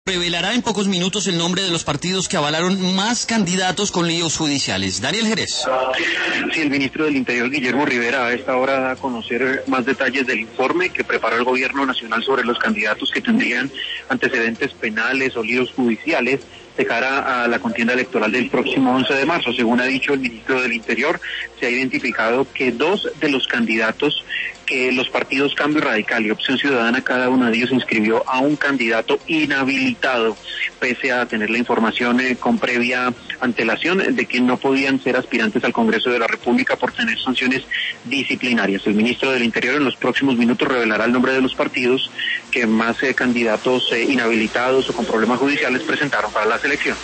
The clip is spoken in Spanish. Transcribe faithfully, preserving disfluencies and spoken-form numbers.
revelará en pocos minutos el nombre de los partidos que avalaron más candidatos con líos judiciales. Daniel Jerez. Sí, el ministro del Interior, Guillermo Rivera, a esta hora da a conocer más detalles del informe que preparó el gobierno nacional sobre los candidatos que tendrían antecedentes penales o líos judiciales de cara a la contienda electoral del próximo once de marzo. Según ha dicho el ministro del Interior, se ha identificado que dos de los candidatos que los partidos Cambio Radical y Opción Ciudadana, cada uno de ellos inscribió a un candidato inhabilitado, pese a tener la información eh, con previa antelación de que no podían ser aspirantes al Congreso de la República por tener sanciones disciplinarias. El ministro del Interior en los próximos minutos revelará el nombre de los partidos que más eh, candidatos eh, inhabilitados o con problemas judiciales presentaron para la selección.